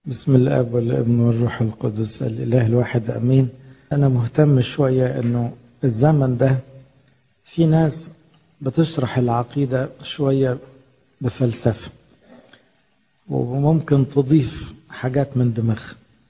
بسم الاب والابن والروح القدس الاله الواحد امين. انا مهتم شويه انه الزمن ده في ناس بتشرح العقيده شويه بفلسفه، وممكن تضيف حاجات من دماغها،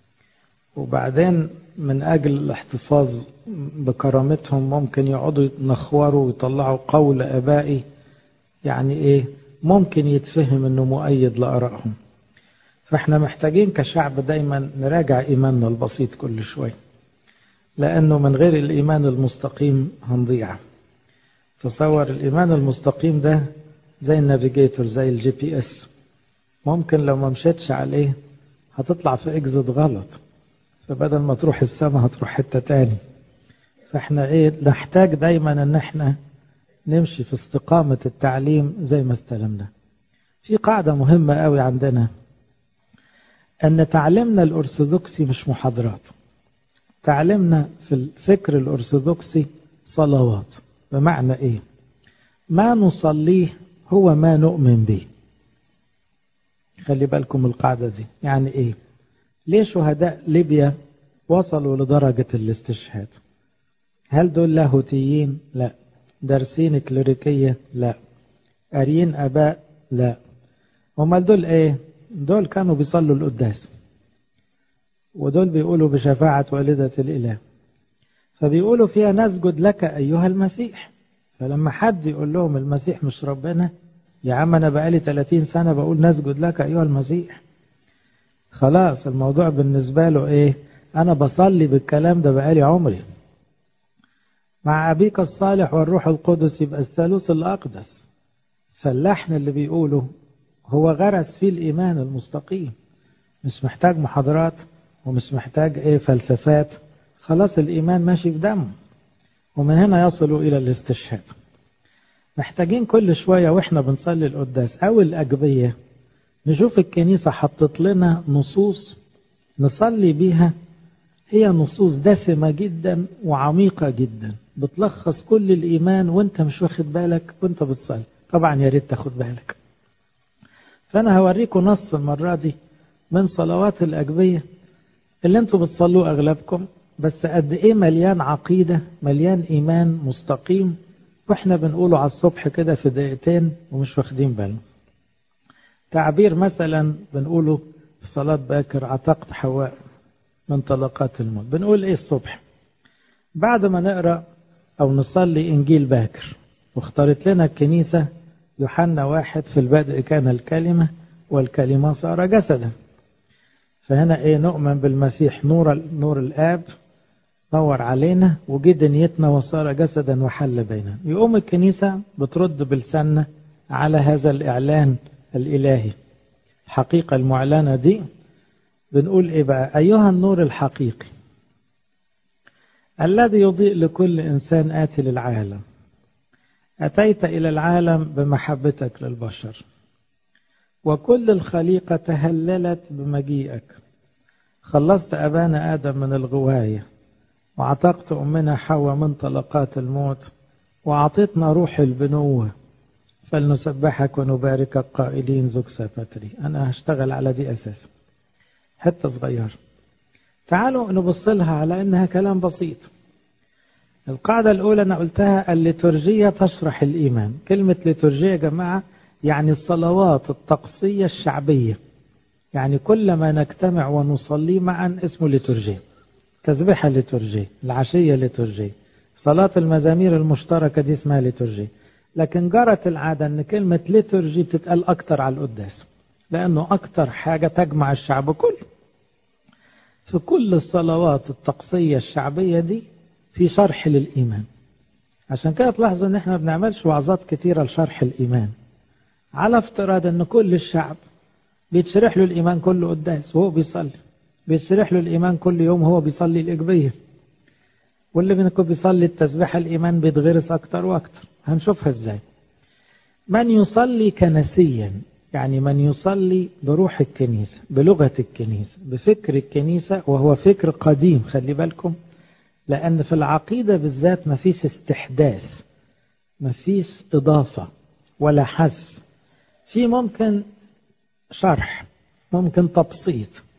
وبعدين من اجل الاحتفاظ بكرامتهم ممكن يقعدوا ينخوروا ويطلعوا قول ابائي، يعني ايه، ممكن يتفهم انه مؤيد لارائهم. فاحنا محتاجين كشعب دايما نراجع ايماننا البسيط كل شويه، لانه من غير الايمان المستقيم هنضيع. تصور الايمان المستقيم ده زي النافيجيتور، زي الجي بي اس، ممكن لو ما مشيتش عليه هتطلع في اكزت غلط، فبدل ما تروح السماء هتروح حته تاني. فاحنا نحتاج دايما ان احنا نمشي في استقامه التعليم زي ما استلمنا. في قاعده مهمه قوي عندنا، أن تعلمنا الأرثوذكسي مش محاضرات، تعلمنا في الفكر الأرثوذكسي صلوات. بمعنى إيه؟ ما نصليه هو ما نؤمن به. خلي بالكم القاعدة دي. يعني إيه؟ ليه شهداء ليبيا وصلوا لدرجة الاستشهاد؟ هل دول لاهوتيين؟ لا. دارسين كليريكية؟ لا. قاريين آباء؟ لا. هم دول إيه؟ دول كانوا بيصلوا القداس، ودول بيقولوا بشفاعة والدة الإله، فبيقولوا فيها نسجد لك أيها المسيح. فلما حد يقول لهم المسيح مش ربنا، يا عم أنا بقالي 30 سنة بقول نسجد لك أيها المسيح. خلاص الموضوع بالنسبة له إيه؟ أنا بصلي بالكلام ده بقالي عمري. مع أبيك الصالح والروح القدس يبقى الثالوث الأقدس. فاللحن اللي بيقوله هو غرس فيه الإيمان المستقيم، مش محتاج محاضرات ومش محتاج فلسفات. خلاص الإيمان ماشي في دمه، ومن هنا يصلوا إلى الاستشهاد. محتاجين كل شوية وإحنا بنصلي القداس أو الأجبية نشوف الكنيسة حطت لنا نصوص نصلي بيها، هي نصوص دسمة جدا وعميقة جدا، بتلخص كل الإيمان وإنت مش واخد بالك وإنت بتصلي. طبعا يا ريت تاخد بالك. فأنا هوريكم نص المرة دي من صلوات الأجبية اللي انتوا بتصلوه أغلبكم، بس قد إيه مليان عقيدة، مليان إيمان مستقيم، وإحنا بنقوله على الصبح كده في دقيقتين ومش واخدين بالنا. تعبير مثلا بنقوله في صلاة باكر: عتقت حواء من طلقات الموت. بنقول إيه الصبح بعد ما نقرأ أو نصلي إنجيل باكر؟ واختارت لنا الكنيسة يوحنا 1: في البدء كان الكلمة والكلمة صار جسدا. فهنا نؤمن بالمسيح نور الآب نور علينا وجه دنيتنا وصار جسدا وحل بيننا. يقوم الكنيسة بترد بلساننا على هذا الإعلان الإلهي، الحقيقة المعلنة دي. بنقول بقى: أيها النور الحقيقي الذي يضيء لكل إنسان آتي للعالم، أتيت إلى العالم بمحبتك للبشر، وكل الخليقة تهللت بمجيئك. خلصت أبانا آدم من الغواية، وعتقت أمنا حواء من طلقات الموت، وأعطيتنا روح البنوة، فلنسبحك ونباركك قائلين زوكسا باتري. أنا هشتغل على دي أساس، حتة صغيرة. تعالوا نبص لها على أنها كلام بسيط. القاعدة الأولى أنا قلتها: الليتورجية تشرح الإيمان. كلمة ليتورجية يا جماعة يعني الصلوات الطقسية الشعبية، يعني كل ما نجتمع ونصلي معا اسمه ليتورجية. تسبيحة ليتورجية، العشية ليتورجية، صلاة المزامير المشتركة دي اسمها ليتورجية. لكن جرت العادة أن كلمة ليتورجي بتتقال أكتر على القداس، لأنه أكتر حاجة تجمع الشعب كله. في كل الصلوات الطقسية الشعبية دي في شرح للإيمان. عشان كده تلاحظوا أن احنا ما بنعملش وعظات كتيرة لشرح الإيمان، على افتراض أن كل الشعب بيتشرح له الإيمان كله قداس وهو بيصلي، بيتشرح له الإيمان كل يوم هو بيصلي الإجبية، واللي منكم بيصلي التسبيح الإيمان بيتغرس أكتر وأكتر. هنشوفها إزاي. من يصلي كنسيا، يعني من يصلي بروح الكنيسة، بلغة الكنيسة، بفكر الكنيسة، وهو فكر قديم. خلي بالكم، لأن في العقيدة بالذات ما فيش استحداث، ما فيش إضافة ولا حذف. في ممكن شرح، ممكن تبسيط،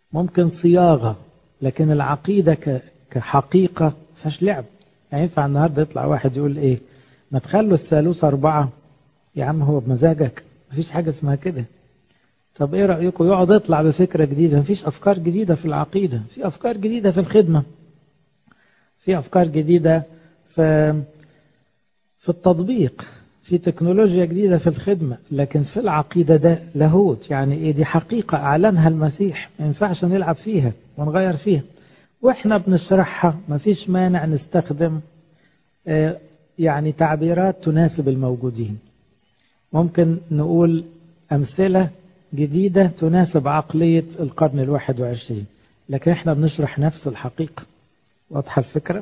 ممكن صياغة، لكن العقيدة كحقيقة فاش لعب. يعني ينفع النهاردة يطلع واحد يقول ايه، ما تخلوا الثالوث 4؟ يا عم هو بمزاجك، مفيش حاجة اسمها كده. طب ايه رأيكم يقعد يطلع بفكرة جديدة؟ مفيش افكار جديدة في العقيدة، في افكار جديدة في الخدمة، في افكار جديدة في التطبيق، في تكنولوجيا جديدة في الخدمة، لكن في العقيدة ده لاهوت. يعني ايه؟ دي حقيقة اعلنها المسيح، ما ينفعش نلعب فيها ونغير فيها. واحنا بنشرحها مفيش مانع نستخدم يعني تعبيرات تناسب الموجودين. ممكن نقول أمثلة جديدة تناسب عقلية القرن 21، لكن احنا بنشرح نفس الحقيقة. واضحة الفكرة؟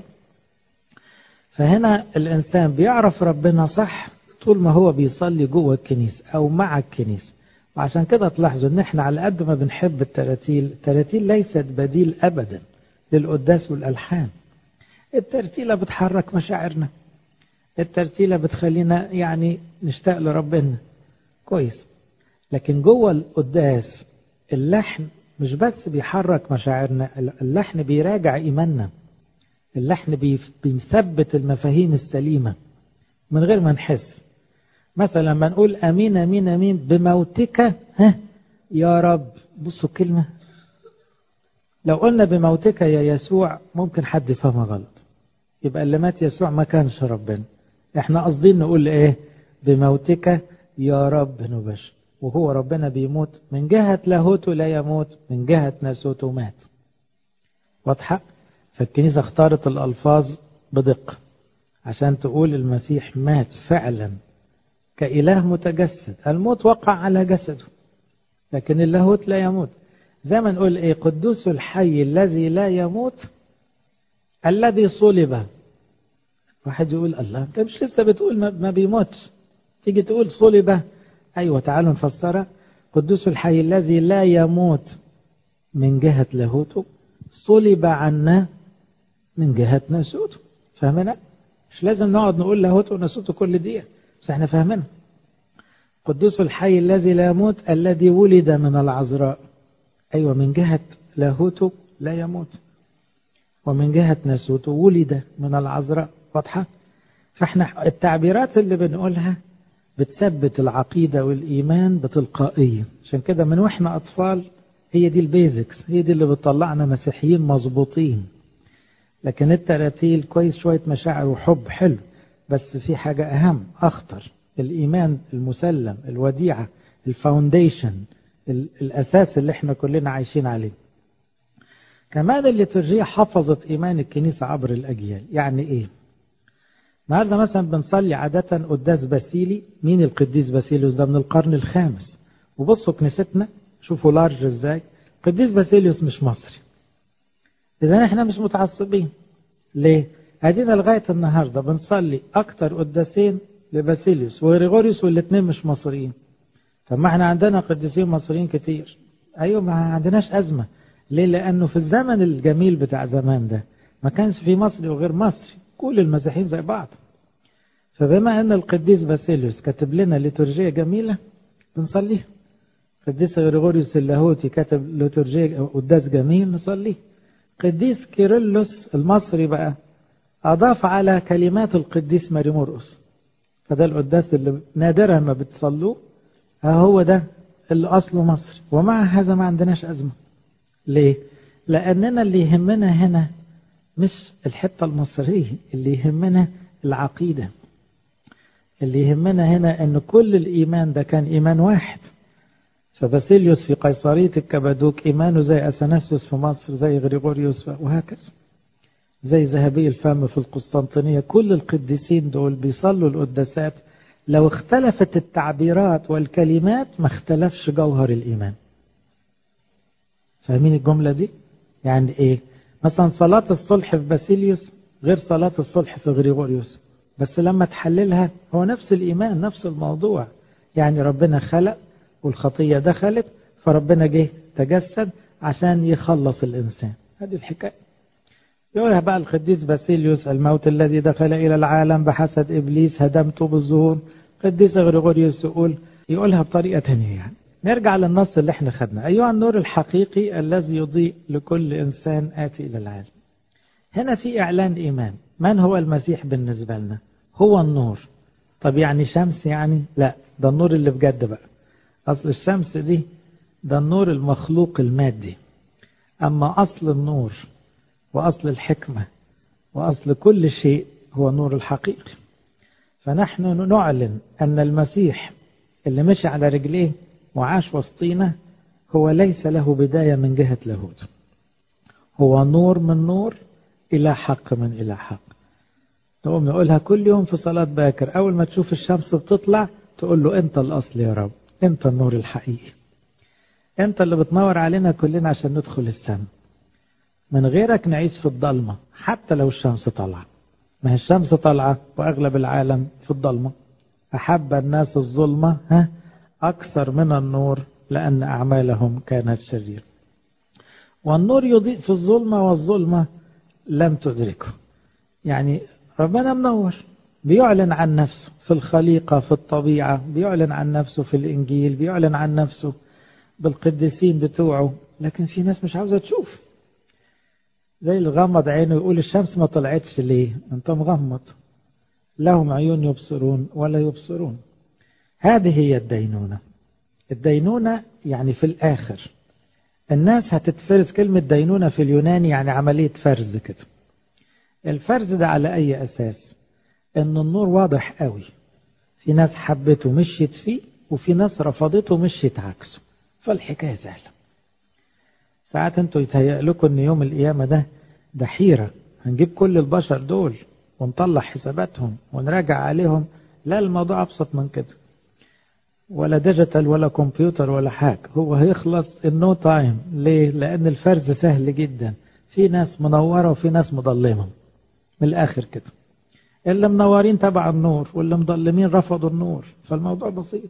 فهنا الإنسان بيعرف ربنا صح طول ما هو بيصلي جوه الكنيسة أو مع الكنيسة. وعشان كده تلاحظوا ان احنا على قد ما بنحب التراتيل ليست بديل أبدا للقداس والألحان. الترتيلة بتحرك مشاعرنا، الترتيلة بتخلينا يعني نشتاق لربنا كويس. لكن جوه القداس اللحن مش بس بيحرك مشاعرنا، اللحن بيراجع إيماننا، اللحن بيثبت المفاهيم السليمة من غير ما نحس. مثلا لما نقول أمين أمين أمين بموتك يا رب، بصوا الكلمة، لو قلنا بموتك يا يسوع ممكن حد يفهمها غلط، يبقى اللي مات يسوع ما كانش ربنا. احنا قصدين نقول ايه؟ بموتك يا رب نبشر، وهو ربنا بيموت من جهة لاهوته لا يموت، من جهة ناسوته مات. واضحة؟ فالكنيسة اختارت الألفاظ بدقة عشان تقول المسيح مات فعلا كإله متجسد، الموت وقع على جسده، لكن اللاهوت لا يموت. زي ما نقول ايه؟ قدوس الحي الذي لا يموت الذي صلب. واحد يقول الله انت مش لسه بتقول ما بيموتش، تيجي تقول صلب. ايوه تعالوا نفسرها. قدوس الحي الذي لا يموت من جهة لاهوته، صلب عنا من جهة ناسوته. فاهمنا؟ مش لازم نقعد نقول لاهوته وناسوته كل دقيقة، بس احنا فاهمينها. قدوس الحي الذي لا يموت الذي ولد من العذراء. ايوه من جهة لاهوته لا يموت، ومن جهة ناسوته ولد من العذراء. واضحة؟ فاحنا التعبيرات اللي بنقولها بتثبت العقيدة والإيمان بتلقائية. عشان كده من واحنا أطفال هي دي البيزكس، هي دي اللي بتطلعنا مسيحيين مظبوطين. لكن التراتيل كويس، شوية مشاعر وحب حلو، بس في حاجة أهم أخطر، الإيمان المسلم، الوديعة، الفاونديشن، الأساس اللي احنا كلنا عايشين عليه. كمان الليتورجية حفظت إيمان الكنيسة عبر الأجيال. يعني إيه؟ النهارده مثلا بنصلي عادة قداس باسيلي. مين القديس باسيليوس ده؟ من القرن الخامس. وبصوا كنيستنا شوفوا لارج ازاي. قديس باسيليوس مش مصري، إذا احنا مش متعصبين. ليه؟ ادينا لغاية النهاردة بنصلي أكتر قداسين لباسيليوس وغريغوريوس، والاثنين مش مصريين. طب ما احنا عندنا قديسين مصريين كتير. أيوة ما عندناش أزمة. ليه؟ لأنه في الزمن الجميل بتاع زمان ده ما كانش في مصري وغير مصري، كل المسيحيين زي بعض. فبما أن القديس باسيليوس كتب لنا ليتورجية جميلة بنصليها، قديس غريغوريوس اللاهوتي كتب ليتورجية قداس جميل نصليه، قديس كيرلس المصري بقى أضاف على كلمات القديس ماري مرقس، فده القداس اللي نادرا ما بتصلوه، هو ده اللي أصله مصري. ومع هذا ما عندناش أزمة. ليه؟ لأننا اللي يهمنا هنا مش الحتة المصرية، اللي يهمنا العقيدة، اللي يهمنا هنا أن كل الإيمان ده كان إيمان واحد. فباسيليوس في قيصرية الكبادوك إيمانه زي أثناسيوس في مصر، زي غريغوريوس وهكذا، زي ذهبي الفم في القسطنطينية. كل القديسين دول بيصلوا القداسات، لو اختلفت التعبيرات والكلمات ما اختلفش جوهر الإيمان. فاهمين الجملة دي؟ يعني إيه؟ مثلا صلاة الصلح في باسيليوس غير صلاة الصلح في غريغوريوس، بس لما تحللها هو نفس الإيمان، نفس الموضوع. يعني ربنا خلق والخطية دخلت، فربنا جه تجسد عشان يخلص الإنسان. هذه الحكاية. يقولها بقى القديس باسيليوس: الموت الذي دخل إلى العالم بحسد إبليس هدمته بالظهور. قديس غريغوريوس يقولها بطريقة تانية، يعني نرجع للنص اللي احنا خدنا. أيها النور الحقيقي الذي يضيء لكل إنسان آتي إلى العالم. هنا في إعلان إيمان. من هو المسيح بالنسبة لنا؟ هو النور. طب يعني شمس يعني؟ لا، ده النور اللي بجد بقى. أصل الشمس دي ده النور المخلوق المادي، أما أصل النور وأصل الحكمة وأصل كل شيء هو النور الحقيقي. فنحن نعلن أن المسيح اللي مشي على رجليه وعاش وسطينا هو ليس له بداية من جهة لاهوت، هو نور من نور إلى حق من إلى حق. نقوم نقولها كل يوم في صلاة باكر، أول ما تشوف الشمس بتطلع تقول له أنت الأصل يا رب، أنت النور الحقيقي، أنت اللي بتنور علينا كلنا عشان ندخل السماء. من غيرك نعيش في الضلمة حتى لو الشمس طالعة. ما هي الشمس طالعة وأغلب العالم في الضلمة. أحب الناس الظلمة أكثر من النور لأن أعمالهم كانت شريرة. والنور يضيء في الظلمة والظلمة لم تدركه. يعني ربنا منور، بيعلن عن نفسه في الخليقة في الطبيعة، بيعلن عن نفسه في الإنجيل، بيعلن عن نفسه بالقديسين بتوعه، لكن في ناس مش عاوزة تشوف. زي اللي غمض عينه يقول الشمس ما طلعتش ليه؟ انت مغمض. لهم عيون يبصرون ولا يبصرون. هذه هي الدينونة. الدينونة يعني في الآخر الناس هتتفرز. كلمة دينونة في اليوناني يعني عملية فرز كده. الفرز ده على أي أساس؟ إن النور واضح قوي، في ناس حبته مشيت فيه وفي ناس رفضته مشيت عكسه، فالحكاية سهلة. ساعات انتوا يتهيأ لكم ان يوم القيامة ده حيرة، هنجيب كل البشر دول ونطلع حساباتهم ونراجع عليهم. لا، الموضوع أبسط من كده، ولا ديجيتال ولا كمبيوتر ولا حاجة. هو هيخلص النو تايم. ليه؟ لأن الفرز سهل جدا. في ناس منورة وفي ناس مضلمة. من الآخر كده، اللي منورين تبع النور واللي مضلمين رفضوا النور، فالموضوع بسيط.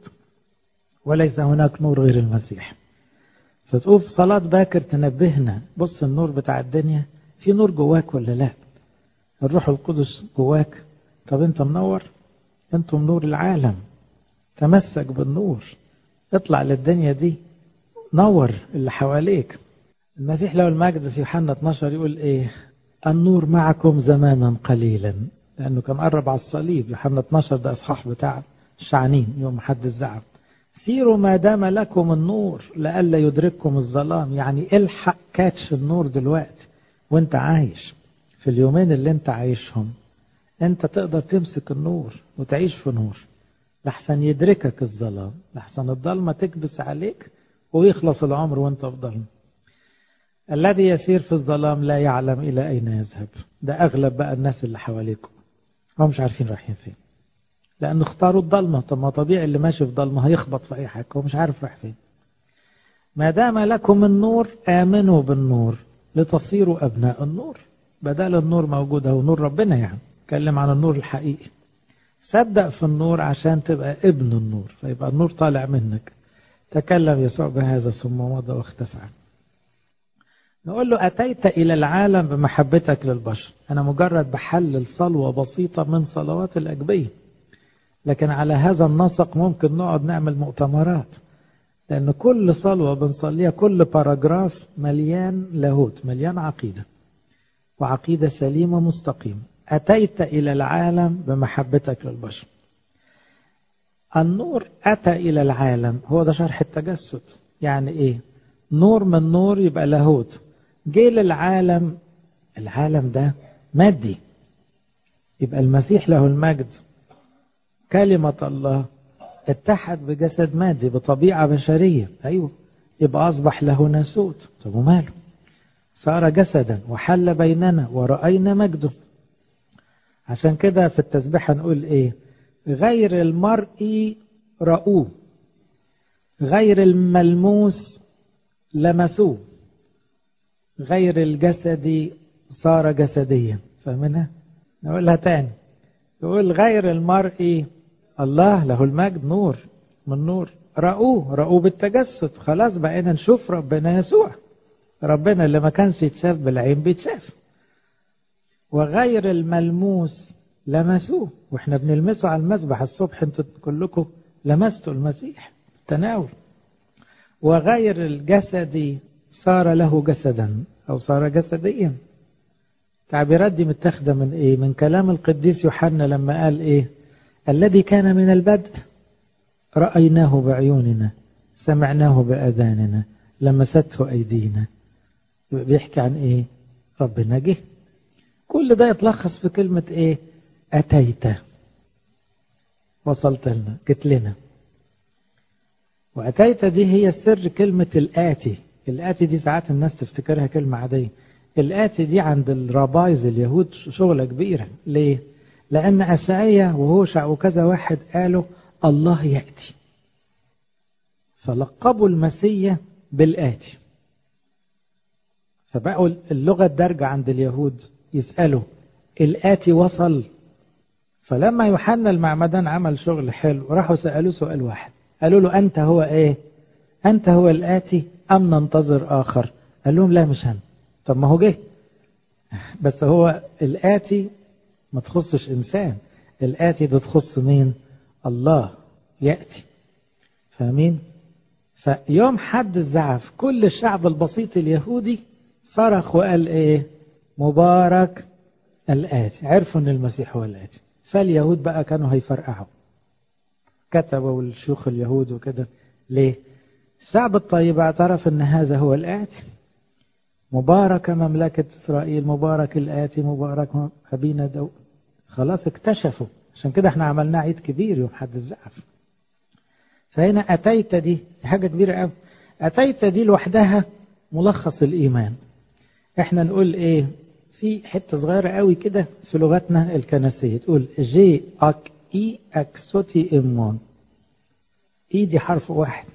وليس هناك نور غير المسيح. فتقول في صلاة باكر تنبهنا، بص النور بتاع الدنيا، في نور جواك ولا لا؟ الروح القدس جواك. طب انت منور؟ انتم نور العالم. تمسك بالنور، اطلع للدنيا دي، نور اللي حواليك. المسيح له المجد في يوحنا 12 يقول ايه؟ النور معكم زمانا قليلا، لانه كان قرب على الصليب. يوحنا 12 ده اصحاح بتاع الشعنين يوم حد الزعم. سيروا ما دام لكم النور لئلا يدرككم الظلام. يعني الحق كاتش النور دلوقتي وانت عايش. في اليومين اللي انت عايشهم انت تقدر تمسك النور وتعيش في نور، لحسن يدركك الظلام، لحسن الظلمة تكبس عليك ويخلص العمر وانت في ظلم. الذي يسير في الظلام لا يعلم إلى أين يذهب. ده أغلب بقى الناس اللي حواليكم هم مش عارفين رايحين فين، لأن اختاروا الظلمة. طب ما طبيعي اللي ماشي في ظلمة هيخبط في أي حاجة، هو مش عارف رايح فين. ما دام لكم النور آمنوا بالنور لتصيروا أبناء النور. بدل النور موجود هو نور ربنا، يعني اتكلم عن النور الحقيقي. صدق في النور عشان تبقى ابن النور، فيبقى النور طالع منك. تكلم يسوع بهذا ثم مضى واختفى. نقول له أتيت إلى العالم بمحبتك للبشر. أنا مجرد بحلل صلوة بسيطة من صلوات الأجبية، لكن على هذا النسق ممكن نقعد نعمل مؤتمرات، لأن كل صلوة بنصليها كل باراجراف مليان لاهوت، مليان عقيدة، وعقيدة سليمة مستقيمة. أتيت إلى العالم بمحبتك للبشر. النور أتى إلى العالم، هو ده شرح التجسد. يعني إيه؟ نور من نور يبقى لاهوت، جه للعالم. العالم ده مادي، يبقى المسيح له المجد كلمة الله اتحد بجسد مادي بطبيعة بشرية. أيوه، يبقى أصبح له ناسوت. طب وماله؟ صار جسدا وحل بيننا ورأينا مجده. عشان كده في التسبيحة نقول إيه؟ غير المرئي رأوه، غير الملموس لمسوه، غير الجسدي صار جسديا. فاهمينها؟ نقولها تاني. يقول غير المرئي، الله له المجد نور من نور، رأوه بالتجسد. خلاص بقينا نشوف ربنا يسوع، ربنا اللي ما كانش يتشاف بالعين بيتشاف. وغير الملموس لمسوه، واحنا بنلمسه على المسبح الصبح. انتوا كلكم لمستوا المسيح تناول. وغير الجسدي صار له جسدا أو صار جسديا. تعبيرات دي متاخدة من إيه؟ من كلام القديس يوحنا لما قال إيه؟ الذي كان من البدء رأيناه بعيوننا، سمعناه بأذاننا، لمسته أيدينا. بيحكي عن إيه؟ ربنا جه. كل ده يتلخص في كلمة إيه؟ أتيت، وصلت لنا، جت لنا. وأتيت دي هي سر كلمة الآتي. الآتي دي ساعات الناس تفتكرها كلمة عادية. الآتي دي عند الرابايز اليهود شغلة كبيرة. ليه؟ لأن أشعيا وهوشع وكذا واحد قالوا الله يأتي، فلقبوا المسيح بالآتي. فبقوا اللغة الدارجة عند اليهود يسألوا الآتي وصل. فلما يوحنا المعمدان عمل شغل حلو راحوا سألوه سؤال واحد، قالوا له أنت هو إيه؟ أنت هو الآتي أم ننتظر آخر؟ قال لهم لا مش أنا. طب ما هو جه، بس هو الآتي ما تخصش إنسان، الآتي ده تخص مين؟ الله يأتي. فاهمين؟ فيوم حد الزعف كل الشعب البسيط اليهودي صرخ وقال إيه؟ مبارك الآتي. عرفوا أن المسيح هو الآتي. فاليهود بقى كانوا هيفرقعوا، كتبوا الشيوخ اليهود وكده. ليه؟ الشعب الطيب اعترف أن هذا هو الآتي. مبارك مملكة إسرائيل، مبارك الآتي، مبارك أبينا داود. خلاص اكتشفوا. عشان كده احنا عملنا عيد كبير يوم حد الزعف. فهنا أتيت دي حاجة كبيرة قوي. أتيت دي لوحدها ملخص الإيمان. احنا نقول ايه؟ في حتة صغيرة قوي كده في لغتنا الكنسية تقول جي اك اي اكسوتي امون. اي دي حرف واحد،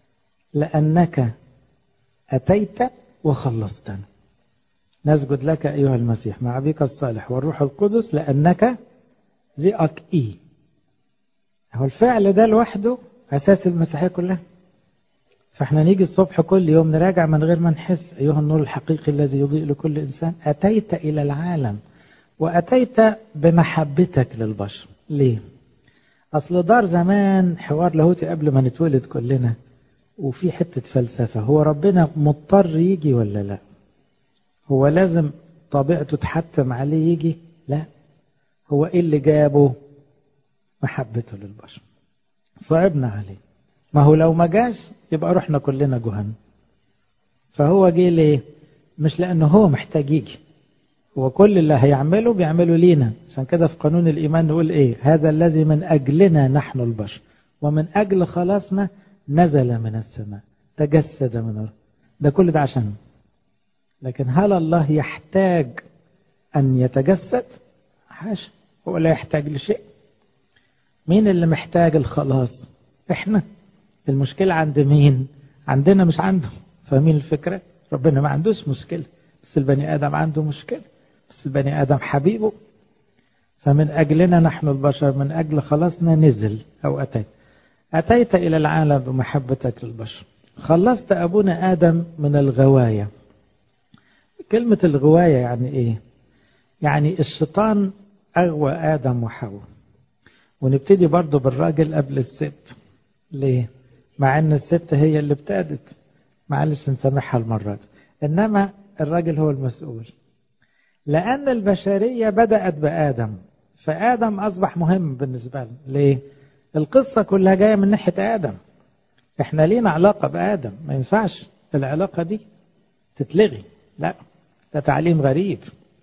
لأنك أتيت وخلصتنا. نسجد لك أيها المسيح مع أبيك الصالح والروح القدس لأنك زي اك اي. هو الفعل ده لوحده أساس المسيحية كلها. فاحنا نيجي الصبح كل يوم نراجع من غير ما نحس أيها النور الحقيقي الذي يضيء لكل إنسان، أتيت إلى العالم وأتيت بمحبتك للبشر. ليه؟ أصل دار زمان حوار لاهوتي قبل ما نتولد كلنا، وفي حتة فلسفة. هو ربنا مضطر يجي ولا لا؟ هو لازم طبيعته تحتم عليه يجي؟ لا. هو إيه اللي جابه؟ محبته للبشر. صعبنا عليه. ما هو لو ما جاش يبقى رحنا كلنا جهنم. فهو جه ليه؟ مش لأنه هو محتاج يجي، هو كل اللي هيعمله بيعمله لينا. عشان كده في قانون الإيمان نقول إيه؟ هذا الذي من أجلنا نحن البشر ومن أجل خلاصنا نزل من السماء تجسد من الأرض. ده كل ده عشانه. لكن هل الله يحتاج أن يتجسد؟ حاشا، هو لا يحتاج لشيء. مين اللي محتاج الخلاص؟ إحنا. المشكلة عند مين؟ عندنا مش عنده. فاهمين الفكرة؟ ربنا ما عندوش مشكلة، بس البني آدم عنده مشكلة. بس البني آدم حبيبه. فمن أجلنا نحن البشر، من أجل خلاصنا نزل أو أتيت. أتيت إلى العالم بمحبتك للبشر. خلصت أبونا آدم من الغواية. كلمة الغواية يعني إيه؟ يعني الشيطان أغوى آدم وحواء. ونبتدي برضو بالراجل قبل الست. ليه؟ مع أن الست هي اللي ابتدت، معلش نسامحها المرة دي، إنما الراجل هو المسؤول. لأن البشرية بدأت بآدم، فآدم أصبح مهم بالنسبة له. ليه؟ القصة كلها جاية من ناحية آدم. إحنا لينا علاقة بآدم، ما ينفعش العلاقة دي تتلغي. لا، ده تعليم غريب.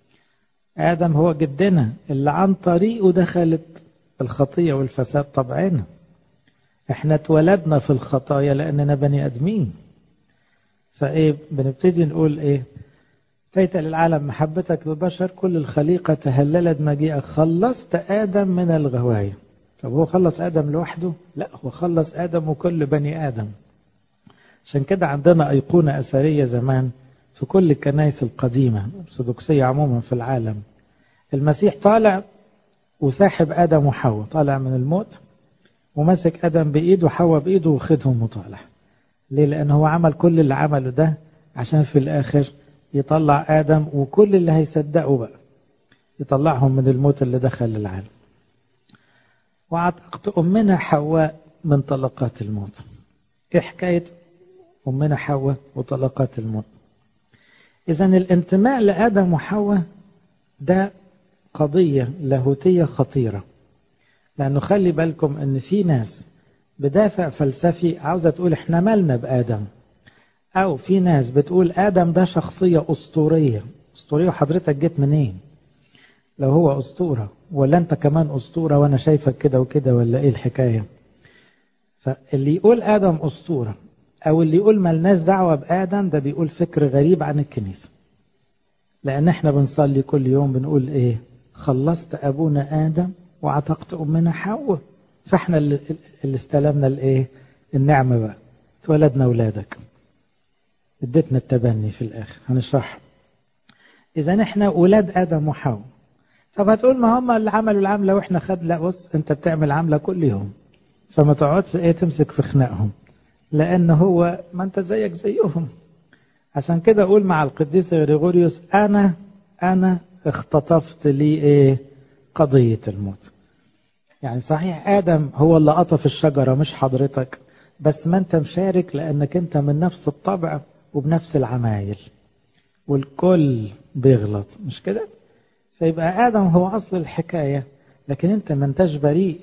آدم هو جدنا اللي عن طريقه دخلت الخطية والفساد طبعنا. إحنا اتولدنا في الخطايا لأننا بني أدمين. فإيه بنبتدي نقول إيه؟ أتيت للعالم محبتك للبشر، كل الخليقة تهللت مجيئك. خلصت آدم من الغواية. طب هو خلص آدم لوحده؟ لا، هو خلص آدم وكل بني آدم. عشان كده عندنا أيقونة أثرية زمان في كل الكنائس القديمة الأرثوذكسية عموما في العالم. المسيح طالع وساحب آدم وحواء، طالع من الموت ومسك آدم بإيده وحواء بإيده وخدهم وطالع. ليه؟ لأنه هو عمل كل اللي عمله ده عشان في الآخر يطلع آدم وكل اللي هيصدقوا بقى، يطلعهم من الموت اللي دخل العالم. وعتقت أمنا حواء من طلقات الموت. إيه حكاية أمنا حواء وطلقات الموت. إذا الانتماء لآدم وحواء ده قضية لاهوتية خطيرة، لأنه خلي بالكم أن في ناس بدافع فلسفي عاوزة تقول إحنا مالنا بآدم، أو في ناس بتقول آدم ده شخصية أسطورية. أسطورية حضرتك جيت منين؟ لو هو أسطورة ولا أنت كمان أسطورة وأنا شايفك كده وكده ولا إيه الحكاية؟ فاللي يقول آدم أسطورة أو اللي يقول مالناش دعوة بآدم ده بيقول فكر غريب عن الكنيسة. لأن احنا بنصلي كل يوم بنقول إيه؟ خلصت أبونا آدم وعتقت أمنا حواء. فاحنا اللي استلمنا الإيه؟ النعمة بقى، اتولدنا أولادك، اديتنا التبني في الآخر هنشرح. إذا احنا أولاد آدم وحواء. طب هتقول ما هم اللي عملوا العملة واحنا خد. لا، بص انت بتعمل عملة كل يوم، فما تقعدش ايه تمسك في خناقهم، لأن هو ما انت زيك زيهم. عشان كده أقول مع القديس غريغوريوس أنا اختطفت لي إيه؟ قضية الموت. يعني صحيح آدم هو اللي قطف الشجرة مش حضرتك، بس ما انت مشارك لأنك انت من نفس الطبع وبنفس العمايل، والكل بيغلط مش كده؟ فيبقى آدم هو أصل الحكاية، لكن انت ما انتش بريء.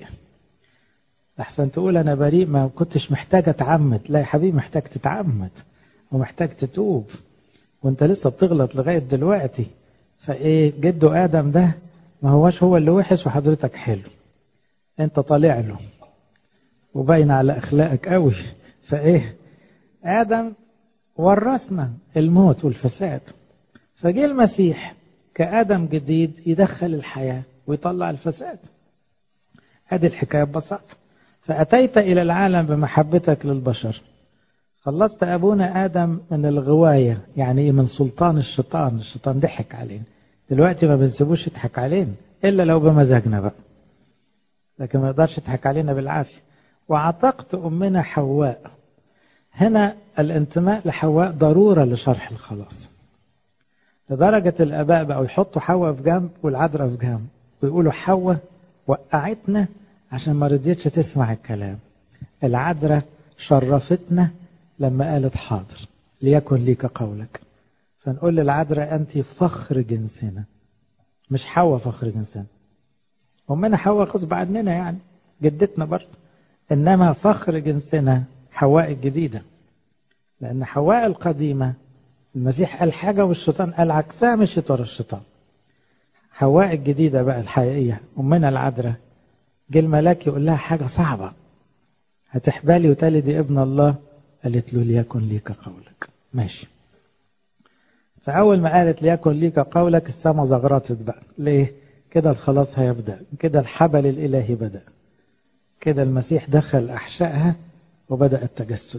أحسن تقول أنا بريء ما كنتش محتاج أتعمد. لا يا حبيبي، محتاج تتعمد ومحتاج تتوب، وانت لسه بتغلط لغاية دلوقتي. فايه جده آدم ده ما هوش هو اللي وحش وحضرتك حلو، انت طالع له وباين على اخلاقك قوي. فايه آدم ورثنا الموت والفساد، فجي المسيح كآدم جديد يدخل الحياة ويطلع الفساد. هذه الحكاية ببساطة. فأتيت إلى العالم بمحبتك للبشر، خلصت أبونا آدم من الغواية، يعني إيه؟ من سلطان الشيطان. الشيطان ضحك علينا، دلوقتي ما بنسيبوش يضحك علينا إلا لو بمزاجنا بقى، لكن ما يقدرش يضحك علينا بالعافية. وعتقت أمنا حواء. هنا الانتماء لحواء ضرورة لشرح الخلاص، لدرجة الآباء بقوا يحطوا حواء في جنب والعذراء في جنب، ويقولوا حواء وقعتنا عشان ما رضيتش تسمع الكلام، العذراء شرفتنا لما قالت حاضر ليكن ليك قولك. فنقول للعذراء أنت فخر جنسنا، مش حواء فخر جنسنا. أمنا حواء غصب عننا يعني، جدتنا برضه، إنما فخر جنسنا حواء الجديدة. لأن حواء القديمة المسيح قال حاجة والشيطان قال عكسها، مشيت ورا الشيطان. حواء الجديدة بقى الحقيقية أمنا العذراء، جه الملاك يقول لها حاجة صعبة، هتحبالي وتلدي ابن الله. قالت له ليكن ليك قولك. ماشي. فأول ما قالت ليكن ليك قولك السما زغرطت بقى. ليه؟ كده الخلاص هيبدأ، كده الحبل الإلهي بدأ، كده المسيح دخل أحشائها وبدأ التجسد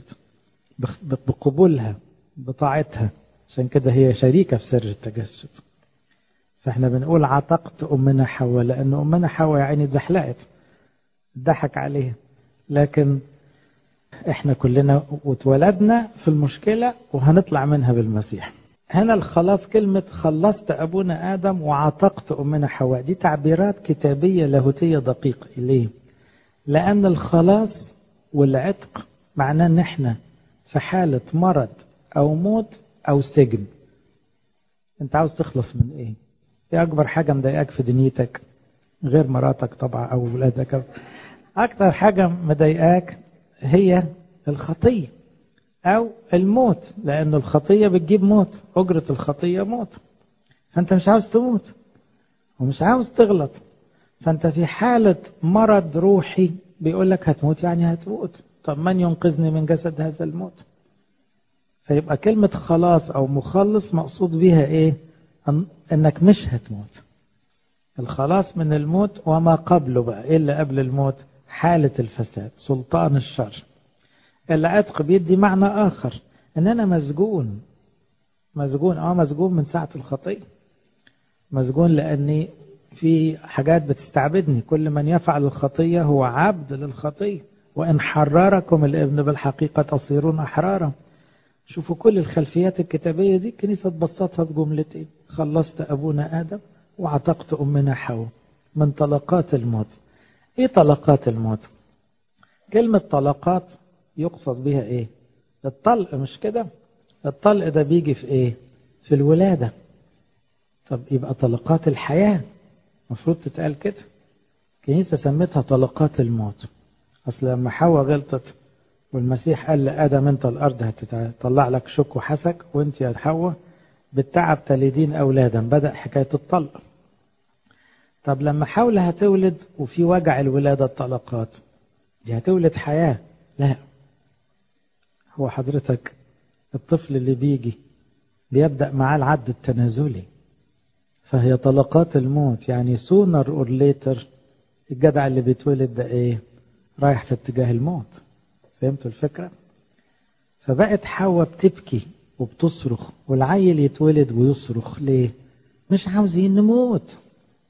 بقبولها بطاعتها. عشان كده هي شريكة في سر التجسد. فاحنا بنقول عتقت أمنا حواء، لأن أمنا حواء يعني اتزحلقت، ضحك عليها، لكن احنا كلنا واتولدنا في المشكلة وهنطلع منها بالمسيح. هنا الخلاص كلمة خلصت أبونا آدم وعتقت أمنا حواء، دي تعبيرات كتابية لاهوتية دقيقة. ليه؟ لأن الخلاص والعتق معناه ان احنا في حالة مرض أو موت أو سجن. انت عاوز تخلص من ايه؟ ايه أكبر حاجة مضايقاك في دنيتك غير مراتك طبعا أو ولادك؟ أكتر حاجة مضايقاك هي الخطية أو الموت، لأن الخطية بتجيب موت، أجرة الخطية موت. فأنت مش عاوز تموت ومش عاوز تغلط، فأنت في حالة مرض روحي بيقول لك هتموت يعني هتموت. طب من ينقذني من جسد هذا الموت؟ فيبقى كلمة خلاص أو مخلص مقصود بها إيه؟ أنك مش هتموت. الخلاص من الموت وما قبله بقى. إيه اللي قبل الموت؟ حالة الفساد، سلطان الشر. العتق بيدي معنى آخر، ان انا مسجون. مسجون من ساعة الخطية، مسجون لاني في حاجات بتستعبدني. كل من يفعل الخطية هو عبد للخطية، وان حرركم الابن بالحقيقة تصيرون احرارا. شوفوا كل الخلفيات الكتابية دي الكنيسة تبسطها بجملتين: خلصت ابونا ادم وعتقت امنا حواء من طلقات الموت. ايه طلقات الموت؟ كلمة طلقات يقصد بها ايه؟ الطلق مش كده؟ الطلق ده بيجي في ايه؟ في الولادة. طب يبقى طلقات الحياة المفروض تتقال كده. الكنيسة سمتها طلقات الموت. اصل لما حواء غلطت والمسيح قال لآدم انت الارض هتطلع لك شك وحسك، وانت يا حواء بالتعب تلدين اولادا، بدأ حكاية الطلق. طب لما حاول هتولد وفي وجع الولادة الطلقات، دي هتولد حياة؟ لا، هو حضرتك الطفل اللي بيجي بيبدأ معاه العد التنازلي، فهي طلقات الموت. يعني sooner or later الجدع اللي بيتولد ده ايه؟ رايح في اتجاه الموت. فهمتوا الفكرة؟ فبقت حواء بتبكي وبتصرخ، والعيل يتولد ويصرخ ليه؟ مش عاوزين نموت.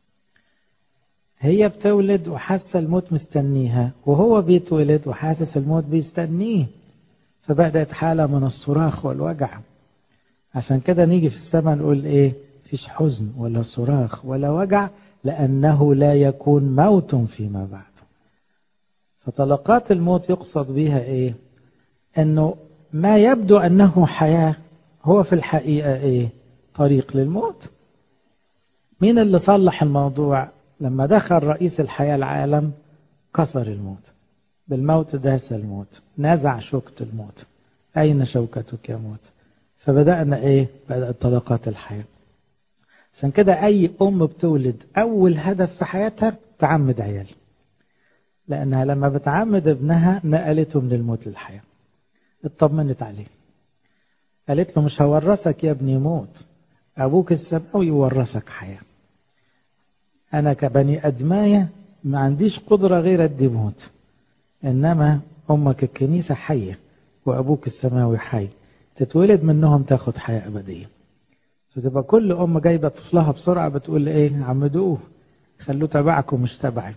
هي بتولد وحاسة الموت مستنيها، وهو بيتولد وحاسس الموت بيستنيه، فبدأت حالة من الصراخ والوجع. عشان كده نيجي في السماء نقول ايه؟ فيش حزن ولا صراخ ولا وجع، لأنه لا يكون موت فيما بعد. فطلقات الموت يقصد بها ايه؟ انه ما يبدو انه حياة هو في الحقيقة ايه؟ طريق للموت. مين اللي صلح الموضوع؟ لما دخل رئيس الحياة العالم كسر الموت، بالموت داس الموت، نزع شوكة الموت. أين شوكتك يا موت؟ فبدأنا إيه؟ بدأت طلقات الحياة. عشان كده أي أم بتولد أول هدف في حياتها تعمد عيال، لأنها لما بتعمد ابنها نقلته من الموت للحياة، اطمنت عليه، قالت له مش هورثك يا ابني موت، أبوك السماوي يورثك حياة. أنا كبني أدماية ما عنديش قدرة غير أدي موت، إنما أمك الكنيسة حية وأبوك السماوي حي، تتولد منهم تاخد حياة أبدية. فتبقى كل أم جايبة طفلها بسرعة بتقول إيه؟ عمدوه، خلوه تبعكم مش تبعي.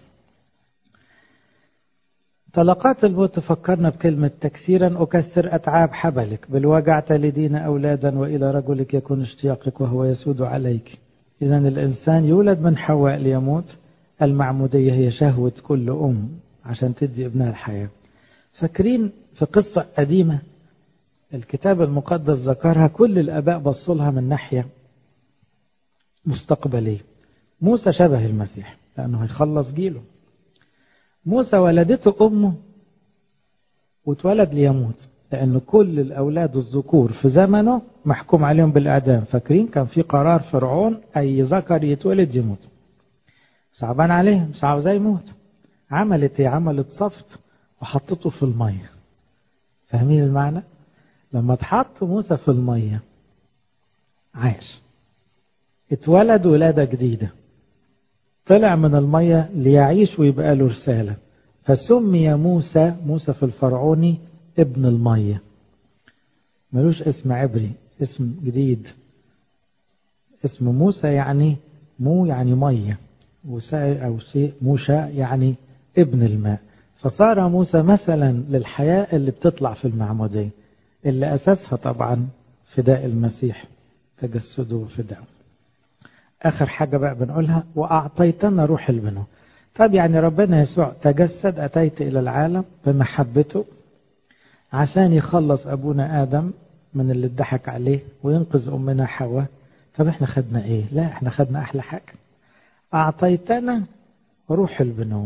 طلقات الموت تفكرنا بكلمة تكسيرا أكسر أتعاب حبلك، بالوجع تلدين أولادا وإلى رجلك يكون اشتياقك وهو يسود عليك. إذا الإنسان يولد من حواء ليموت. المعمودية هي شهوة كل أم عشان تدي ابنها الحياة. فاكرين في قصة قديمة الكتاب المقدس ذكرها، كل الآباء بصوا لها من ناحية مستقبلية. موسى شبه المسيح لأنه هيخلص جيله. موسى ولدته أمه واتولد ليموت، لأن كل الأولاد الذكور في زمنه محكوم عليهم بالإعدام. فاكرين كان في قرار فرعون أي ذكر يتولد يموت، صعبان عليه مش عاوزاه يموت. عملت ايه؟ عملت صفت وحطته في المية. فاهمين المعنى؟ لما اتحط موسى في المية عاش، اتولد ولادة جديدة، طلع من المية ليعيش ويبقى له رسالة. فسمي موسى في الفرعوني ابن المية، ملوش اسم عبري، اسم جديد. اسم موسى يعني مو يعني مية، وساء أو شيء موشى يعني ابن الماء. فصار موسى مثلا للحياة اللي بتطلع في المعمودية، اللي أساسها طبعا فداء المسيح، تجسده وفداءه. آخر حاجة بقى بنقولها، وأعطيتنا روح البنو. طب يعني ربنا يسوع تجسد، أتيت إلى العالم بمحبته عشان يخلص أبونا آدم من اللي اتضحك عليه وينقذ أمنا حواء. طب احنا خدنا ايه؟ لا، احنا خدنا أحلى حاجة، أعطيتنا روح البنو.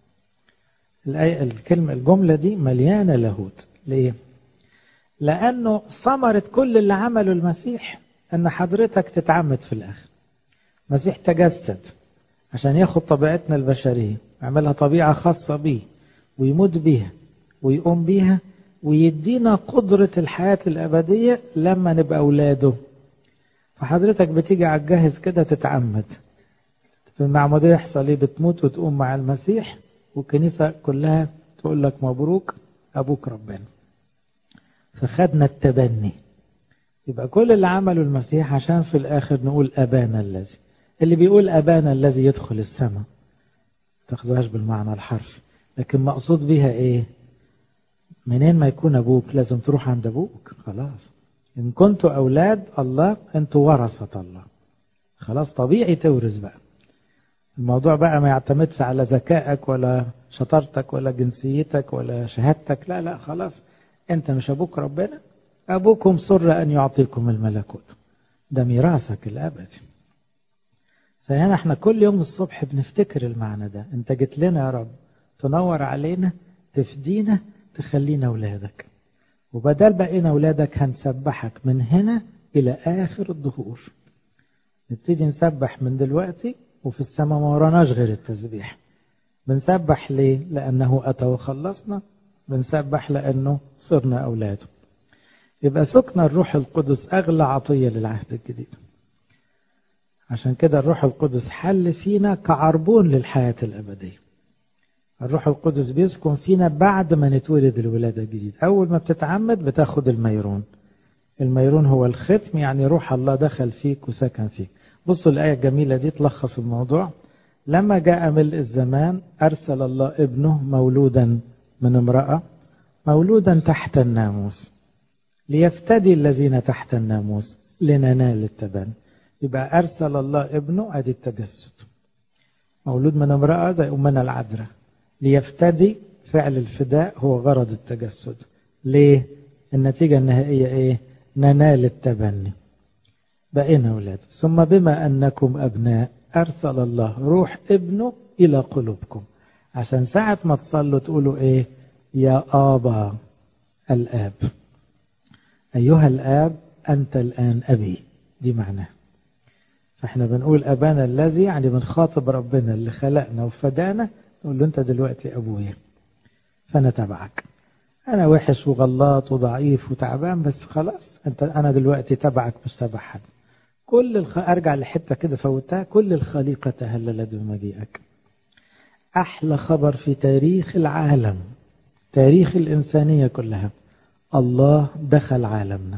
الجملة دي مليانة لاهوت. ليه؟ لأنه ثمرة كل اللي عمله المسيح أن حضرتك تتعمد في الآخر. المسيح تجسد عشان ياخد طبيعتنا البشرية، يعملها طبيعة خاصة بيه، ويموت بيها ويقوم بيها، ويدينا قدرة الحياة الأبدية لما نبقى أولاده. فحضرتك بتيجي على الجاهز كده تتعمد في المعمودية، يحصل ايه؟ بتموت وتقوم مع المسيح، والكنيسة كلها تقول لك مبروك أبوك ربنا. فخدنا التبني. يبقى كل اللي عمله المسيح عشان في الآخر نقول أبانا الذي. اللي بيقول أبانا الذي يدخل السماء تاخدوهاش بالمعنى الحرفي، لكن مقصود بيها ايه؟ منين ما يكون أبوك لازم تروح عند أبوك. خلاص، إن كنتوا أولاد الله أنتوا ورثة الله. خلاص طبيعي تورث بقى. الموضوع بقى ما يعتمدش على ذكائك ولا شطارتك ولا جنسيتك ولا شهادتك، لا لا، خلاص أنت مش أبوك ربنا؟ أبوكم سر أن يعطيكم الملكوت، ده ميراثك الأبدي. فهنا احنا كل يوم الصبح بنفتكر المعنى ده، أنت جيت لنا يا رب تنور علينا، تفدينا، تخلينا أولادك، وبدل بقينا أولادك هنسبحك من هنا إلى آخر الظهور. نبتدي نسبح من دلوقتي، وفي السماء ما وراناش غير التسبيح. بنسبح ليه؟ لأنه أتى وخلصنا، بنسبح لأنه صرنا أولاده. يبقى سكن الروح القدس أغلى عطية للعهد الجديد. عشان كده الروح القدس حل فينا كعربون للحياة الأبدية. الروح القدس بيسكن فينا بعد ما نتولد الولادة الجديدة. أول ما بتتعمد بتاخد الميرون. الميرون هو الختم، يعني روح الله دخل فيك وسكن فيك. بصوا الآية الجميلة دي تلخص الموضوع. لما جاء ملء الزمان أرسل الله ابنه مولودا من امرأة، مولودا تحت الناموس، ليفتدي الذين تحت الناموس لننال التبن. يبقى أرسل الله ابنه، أدي التجسد، مولود من امرأة زي أمنا العذراء، ليفتدي. فعل الفداء هو غرض التجسد. ليه؟ النتيجة النهائية إيه؟ ننال التبني، بقينا أولاد. ثم بما أنكم أبناء أرسل الله روح ابنه إلى قلوبكم، عشان ساعة ما تصلوا تقولوا إيه؟ يا آبا الآب، أيها الآب أنت الآن أبي. دي معناه. فإحنا بنقول أبانا الذي، يعني بنخاطب ربنا اللي خلقنا وفدانا، نقول له أنت دلوقتي أبويا، فأنا تبعك. أنا وحش وغلط وضعيف وتعبان، بس خلاص أنا دلوقتي تبعك مش تبع حد. أرجع لحتة كده فوتها، كل الخليقة تهللت بمجيئك. أحلى خبر في تاريخ العالم، تاريخ الإنسانية كلها، الله دخل عالمنا،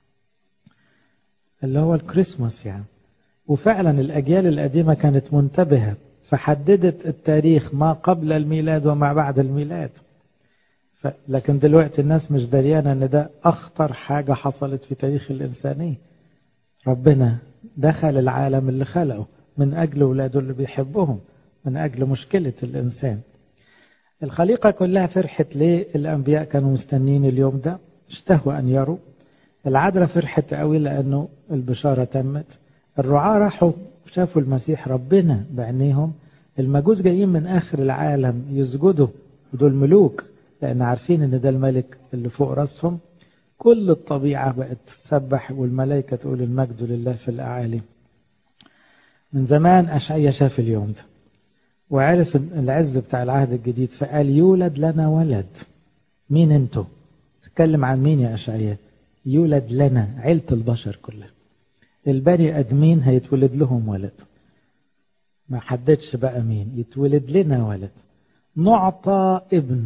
اللي هو الكريسماس يعني. وفعلا الأجيال القديمة كانت منتبهة، فحددت التاريخ ما قبل الميلاد وما بعد الميلاد. لكن دلوقتي الناس مش دريانة ان ده أخطر حاجة حصلت في تاريخ الإنسانية. ربنا دخل العالم اللي خلقه من أجل أولاده اللي بيحبهم، من أجل مشكلة الإنسان. الخليقة كلها فرحت. ليه؟ الأنبياء كانوا مستنين اليوم ده، اشتهوا أن يروا. العذراء فرحت قوي لأنه البشارة تمت. الرعاة راحوا شافوا المسيح ربنا بعينيهم. المجوس جايين من آخر العالم يسجدوا، ودول ملوك، لأن عارفين ان ده الملك اللي فوق رأسهم. كل الطبيعة بقت تسبح، والملائكة تقول المجد لله في الأعالي. من زمان أشعيا شاف اليوم ده وعرف العز بتاع العهد الجديد، فقال يولد لنا ولد. مين انتوا؟ تتكلم عن مين يا أشعيا؟ يولد لنا، عيلة البشر كلها، البني أدمين هيتولد لهم ولد. ما حددش بقى مين، يتولد لنا ولد، نعطى ابن،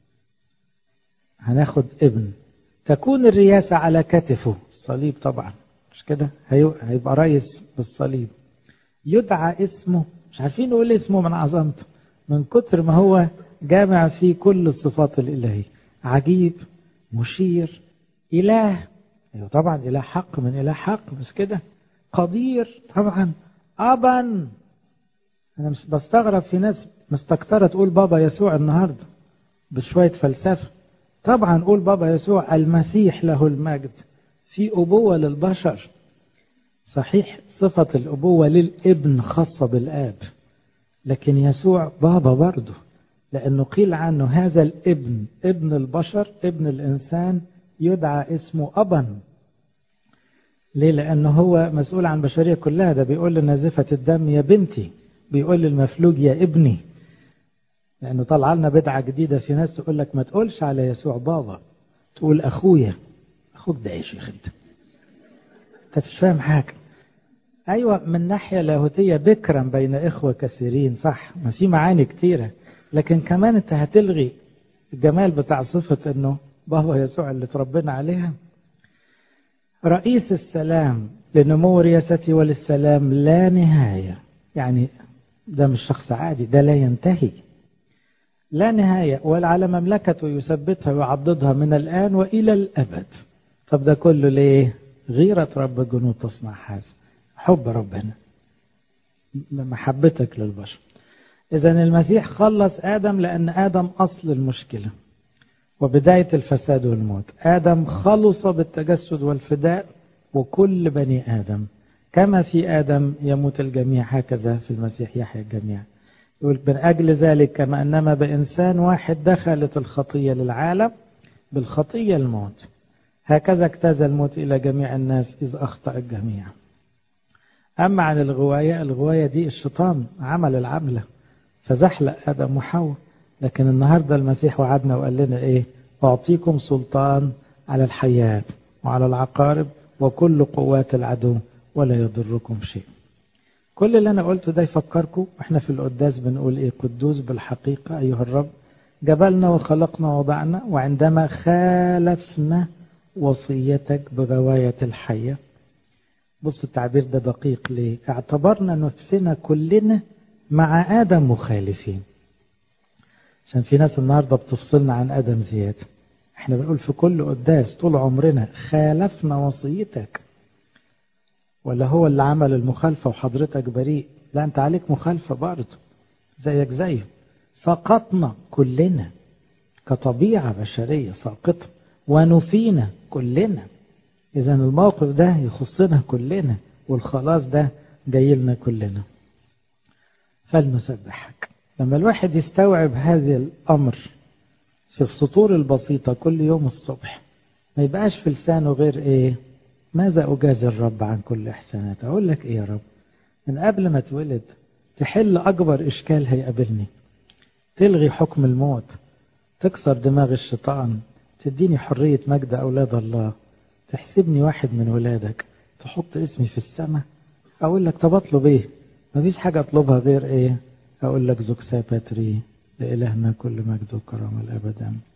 هناخد ابن، تكون الرياسة على كتفه، الصليب طبعا مش كده، هيبقى رئيس بالصليب. يدعى اسمه، مش عارفين نقول اسمه من عظمته، من كتر ما هو جامع فيه كل الصفات الإلهية. عجيب، مشير، إله، أيوة طبعا إله حق من إله حق، بس كده قدير طبعا، أبا. أنا مش بستغرب في ناس مستكترة تقول بابا يسوع النهاردة بشوية فلسفة. طبعا قول بابا يسوع المسيح له المجد، في أبوة للبشر. صحيح صفة الأبوة للابن خاصة بالآب، لكن يسوع بابا برضه، لأنه قيل عنه هذا الابن، ابن البشر، ابن الإنسان، يدعى اسمه أبا. ليه؟ لأنه هو مسؤول عن بشرية كلها. ده بيقول لنازفة الدم يا بنتي، بيقول للمفلوج يا ابني. لأنه طلع لنا بدعة جديدة، في ناس تقول لك ما تقولش على يسوع بابا، تقول أخويا. أخوك ده يا شيخ أنت مش فاهم حاجة. أيوة من ناحية لاهوتية بكرا بين إخوة كثيرين، صح، ما في معاني كتيرة، لكن كمان أنت هتلغي الجمال بتاع صفة أنه بابا يسوع اللي تربينا عليها. رئيس السلام لنمو رياسته وللسلام لا نهاية، يعني ده مش شخص عادي، ده لا ينتهي، لا نهاية. وعلى مملكته يثبتها ويعضدها من الآن وإلى الأبد. طب ده كله ليه؟ غيرة رب الجنود تصنع هذا، حب ربنا، محبتك للبشر. إذن المسيح خلص آدم، لأن آدم أصل المشكلة، وبداية الفساد والموت. آدم خلص بالتجسد والفداء، وكل بني آدم كما في آدم يموت الجميع هكذا في المسيح يحيى الجميع. يقول من أجل ذلك كما أنما بإنسان واحد دخلت الخطية للعالم، بالخطية الموت، هكذا اجتاز الموت إلى جميع الناس إذ أخطأ الجميع. أما عن الغواية دي الشيطان عمل العملة فزحلق آدم وحواء، لكن النهاردة المسيح وعدنا وقال لنا إيه؟ أعطيكم سلطان على الحيات وعلى العقارب وكل قوات العدو ولا يضركم شيء. كل اللي أنا قلته ده يفكركم إحنا في القداس بنقول إيه؟ قدوس بالحقيقة أيها الرب جبلنا وخلقنا ووضعنا، وعندما خالفنا وصيتك بغواية الحية. بص التعبير ده دقيق ليه؟ اعتبرنا نفسنا كلنا مع آدم مخالفين، عشان في ناس النهاردة بتفصلنا عن آدم زيادة. احنا بنقول في كل قداس طول عمرنا خالفنا وصيتك، ولا هو اللي عمل المخالفة وحضرتك بريء؟ لا، انت عليك مخالفة برضه زيك زيه. سقطنا كلنا كطبيعة بشرية ساقطة، ونفينا كلنا. إذا الموقف ده يخصنا كلنا، والخلاص ده جاي لنا كلنا. فلنسبحك. لما الواحد يستوعب هذا الأمر في السطور البسيطة كل يوم الصبح، ما يبقاش في لسانه غير إيه؟ ماذا أجازي الرب عن كل إحساناته؟ أقول لك إيه يا رب؟ من قبل ما اتولد تحل أكبر إشكال هيقابلني، تلغي حكم الموت، تكسر دماغ الشيطان، تديني حرية مجد أولاد الله، تحسبني واحد من ولادك، تحط اسمي في السماء. أقول لك طب أطلب إيه؟ مفيش حاجة أطلبها غير إيه؟ أقول لك زوكسا باتري، لإلهنا كل مجد وكرامة الأبد.